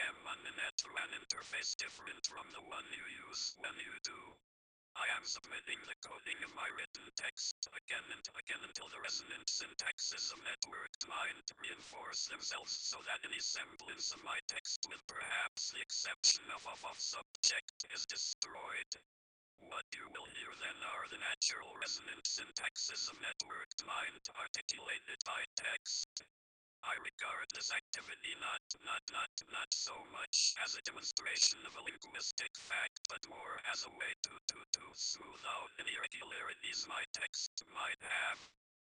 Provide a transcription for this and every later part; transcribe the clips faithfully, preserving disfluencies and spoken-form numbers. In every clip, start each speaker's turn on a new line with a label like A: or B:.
A: am on the net through an interface different from the one you use when you do. I am submitting the coding of my written text again and again until the resonant syntaxes of networked mind reinforce themselves so that any semblance of my text, with perhaps the exception of of, of subject, is destroyed. What you will hear then are the natural resonant syntaxes of networked mind articulated by text. I regard this activity not, not, not, not so much as a demonstration of a linguistic fact, but more as a way to, to, to smooth out any irregularities my text might have.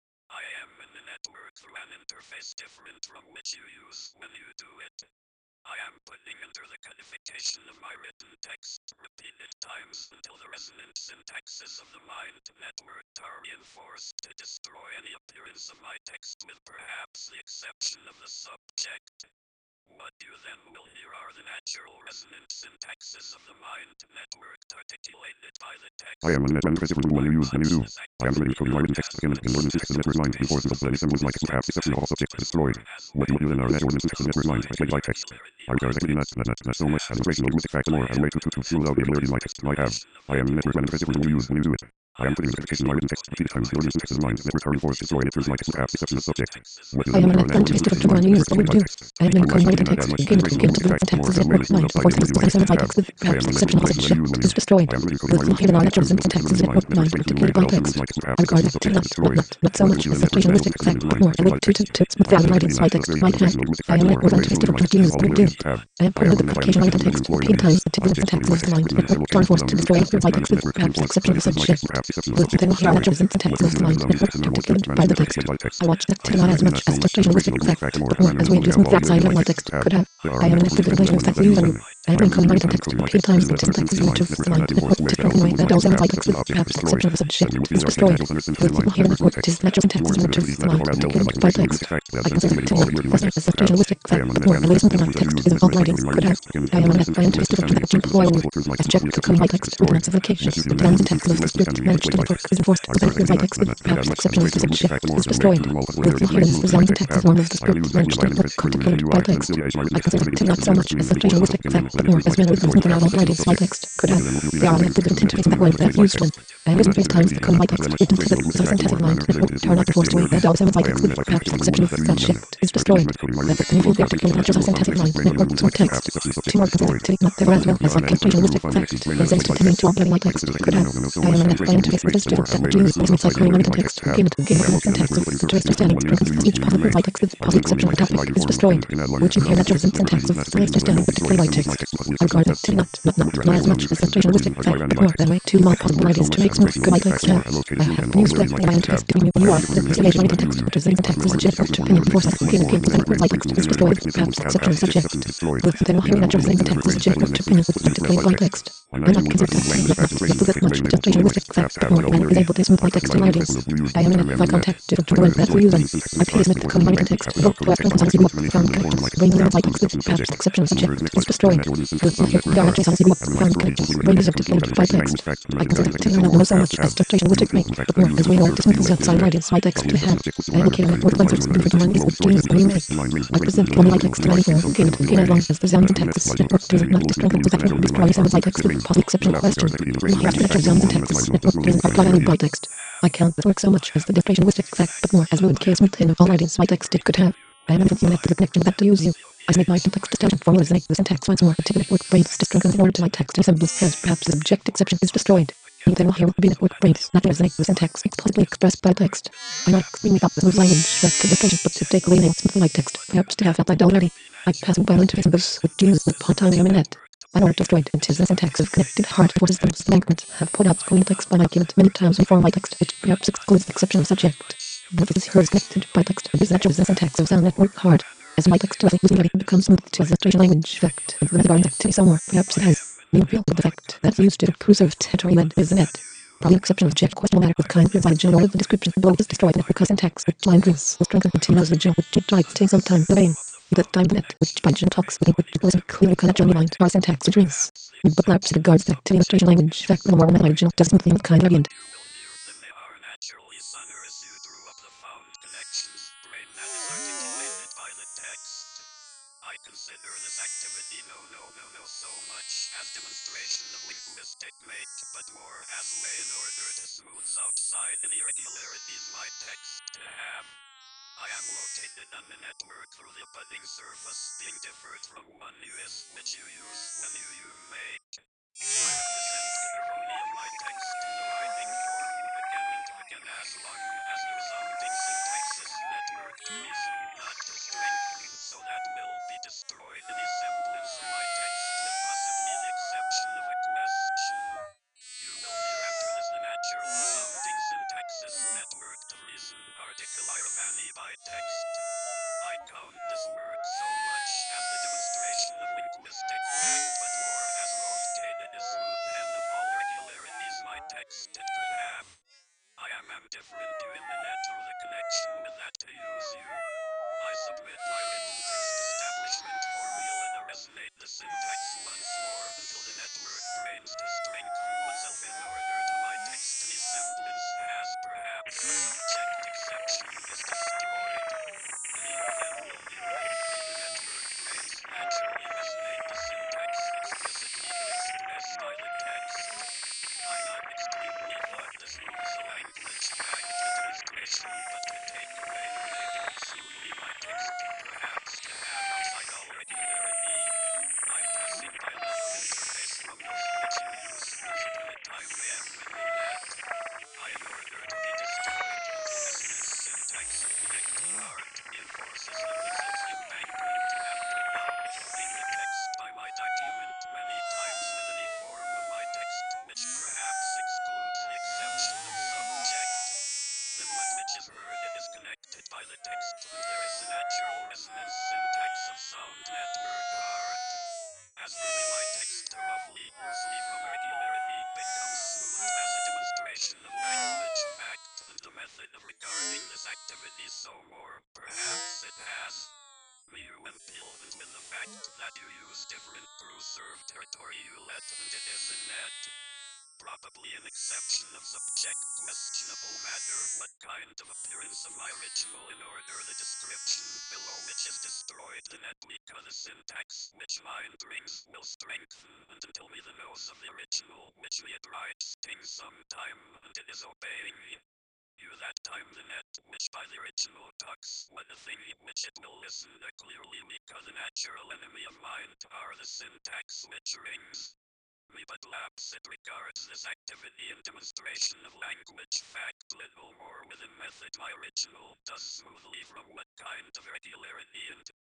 A: I am in the network through an interface different from which you use when you do it. I am putting under the codification of my written text repeated times until the resonant syntaxes of the mind network are reinforced to destroy any appearance of my text, with perhaps the exception of the subject. What you then will hear are the natural resonant syntaxes of the mind network articulated by the text.
B: I am on the net when you when you use when you do. I am the radio coding my written text again and again. More than syntaxes network mind reinforces the any symbols like perhaps exception of all subjects destroyed. What you will hear then are the natural syntaxes network mind articulated by text. I regard activity not, not, not, not so much as a rational linguistic fact, more as a way to, to, to smooth out the irregularities my text might have. I am in the network when interface when you use when you do it. I am putting the codification of my written text repeated times. The ordinance syntaxes of mind network are reinforced to destroy any appearance of my text, perhaps the exception of subject. What you
C: I
B: will
C: am
B: hear
C: on
B: are
C: a
B: the natural
C: interface
B: syntaxes
C: different from
B: of
C: one
B: mind
C: you use when you do. I am in coding written text begin to begin to the syntaxes of network mind before the exception of text with perhaps exception of subject is destroyed. With the hidden natural syntaxes of network mind articulated by text. I regard it not, not, not, not so much as a linguistic fact, but more as a way to, to, to smooth out the irregularities my text might have. I am in a coding interface different from use when you do. I am putting the codification of written text repeated times until the syntaxes of the mind network are forced to destroy appearance my text with perhaps exception of subject. With the hidden natural syntaxes of the mind network articulated by the text. I watch that not as much as the linguistic fact, but more as a way to smooth that side of my text could have. I am an active relation with that use on you. I have been calling my text repeated times until syntaxes of the mind network different in a way that also my text with perhaps exception of subject is destroyed. With people here network is natural syntaxes of the mind articulated by text. I consider it to work was not as such a linguistic fact, but more a way something like text is of all writings could have. I am an active scientist of the employ when you as check to come my text with classification. The plan syntax of the script managed to network is enforced to say my text with perhaps exception of subject is destroyed. With the here the sound syntax is one of the script managed to network articulated by text. I consider it not so much as such a linguistic fact, but more as well as something out of writings my text could have. They are an active interface that way that used when I have written times to come my text written to the syntax of mind network are not enforced away that also my text with perhaps exception of subject is destroyed. That the new articulate natural syntax of mind network to text to more consider not there as well as like a linguistic fact resist to me to apply my text could have. I am an active interface resisted that use as my calling my text again and again the syntax of to understand strengthens each possible my text with possible exception of topic is destroyed. Which you hear natural syntax of to understand particular my text. I regard it to not not not not as much as such a linguistic fact, but more than way two more possible ideas to make smooth my text have. I have used that my interface giving you you are the investigation my text to the syntax is legit to opinion before second again again the my text is destroyed perhaps exception of subject. With then hear natural syntax is legit to opinion with articulate my text. I'm not considered to not not not that much just a linguistic fact, but more than is able to smooth my text to writings. I am in a my contact to the word that we use. I pay Smith to come my text book to act on some book found characters brain limit my text with perhaps exception of subject is destroyed. With the here there are actually some book found characters brain is articulated by text. I consider it to not know so much as just a linguistic fact, but more as way more to smooth outside writings my text to have. I am okay with what concerts different mind is with dreams when you may. I present one my text to ninety-four again and again as long as the sound and text is network doesn't not to strengthen to that will destroy some of my text with possible exception question. We have to natural sound and text network doesn't apply any by text. I can't work so much as the demonstration linguistic fact, but more as ruined case within of all writings my text it could have. I am infinitely to the connection that to use you. I make my syntax distinction formulas make the syntax once more to network brains to strengthen in order to my text and symbols has perhaps the subject exception is destroyed. And then will here be network brains not resonate with syntax explicitly expressed by text. I'm not extremely up with language that to demonstration but to take away names something like text perhaps to have felt like already. I pass by interface this with use the part time internet. I know it destroyed and tis the syntax of connected heart for systems fragment have put out screen text by my keyboard many times before my text which perhaps excludes the exception of subject. But this here is connected by text and is natural the syntax of sound network hard. As my text doesn't usually become smooth to a situation language fact and the regard activity somewhere perhaps it has. You feel the fact that used to preserve territory land is the net. Probably exception of jet question matter with kind provided general the description below is destroyed because syntax with line brings will strengthen continuous the gel which tries to take some time the vein. That time net which Python talks with which listen clearly connect your mind our syntax drinks. But perhaps it regards that to illustration language fact the more the original does something kind of end.
A: They are naturally sonorous due through of the found connections brain that is articulated by the text. I consider this activity irregularity no no no no so much as demonstration of linguistic make, but more as way in order to smooth outside any irregularities my text to have. I am located on the network through the budding surface, being different from one U S which you use when you you make. I represent the harmony of my text in the writing form again and again as long as the resounding syntaxis network to reason, not to strengthen, so that will be destroyed any semblance of my text with possibly the exception of a question. You will hear after this the natural sounding syntaxis network to reason article iromani by text. I count this work so much as the demonstration of linguistic fact, but more as rotated a smooth pen of all regularities my text it could have. I am ambivalent to in the net through the connection with that to use you. I submit my written text establishment formula to resonate the syntax once more until the network brains to strengthen oneself in order to my text any semblance as perhaps a subject exception is destroyed. You then will hear hopefully the network brains naturally resonate the syntax explicitly to express by the text. I not extremely thought this moves a language back to demonstration, but to take away making smoothly my text, perhaps to have outside all regularity. I'm passing by another interface from those which you use once upon a time and when we met. I in order to be destroyed until resonance syntax connect part enforces the results embankment after outputting the text by my document many times with any form of my text which perhaps excludes the exception of subject. Then what which is heard it is connected by the text and there is a natural resonance syntax of sound network art. As for me my text roughly loosely from regularity becomes smooth as a demonstration of language fact and the method of regarding this activity so more perhaps it has you implement with the fact that you use different preserved territory you let and it is a net. Probably an exception of subject questionable matter what kind of appearance of my original in order the description below which is destroyed the net because the syntax which mind brings will strengthen and until me the nose of the original which me it writes takes some time and it is obeying me. You that time the net which by the original talks what the thing which it will listen to clearly because the natural enemy of mind are the syntax which rings. Me but lapse it regards this activity and demonstration of language fact little more within method my original does smoothly from what kind of regularity and